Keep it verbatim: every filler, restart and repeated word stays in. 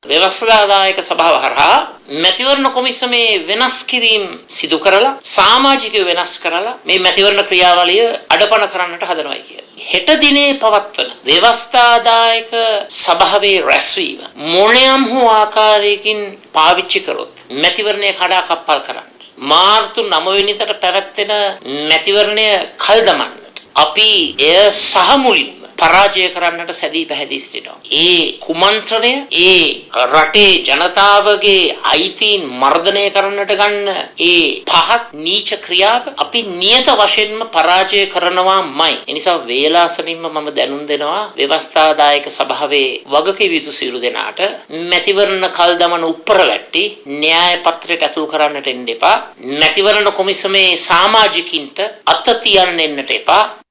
ව්‍යවස්ථාදායක සභාව හරහා මැතිවරණ කොමිසමේ වෙනස් කිරීම සිදු කරලා සමාජිකව වෙනස් කරලා මේ මැතිවරණ ක්‍රියාවලිය අඩපණ කරන්නට හදනවායි කියලා. හෙට දිනේ පවත්වන ව්‍යවස්ථාදායක සභාවේ රැස්වීම මොනියම් හෝ ආකාරයකින් පාවිච්චි කරොත් මැතිවරණය කඩාකප්පල් කරන්න. මාර්තු නවය වෙනිදාට පැවැත්වෙන මැතිවරණය කල් දමන්නට අපි එය සහ මුලින්ම පරාජය කරන්නට සැදී පැහැදී සිටිනවා. ඒ කුමන්ත්‍රණය ඒ රටේ ජනතාවගේ අයිතීන් මර්ධනය කරන්නට ගන්න ඒ පහත් නීච ක්‍රියාව අපි නියත වශයෙන්ම පරාජය කරනවාමයි. ඒ නිසා වේලාසනින්ම මම දැනුම් දෙනවා ව්‍යවස්ථාදායක සභාවේ වගකීම් යුතු සියලු දෙනාට මැතිවරණ කල් දමන උප්පරවැට්ටි න්‍යාය පත්‍රයට ඇතුල් කරන්නට එන්න එපා. මැතිවරණ කොමිසමේ සමාජිකින්ට අත තියන්න එන්නට එපා.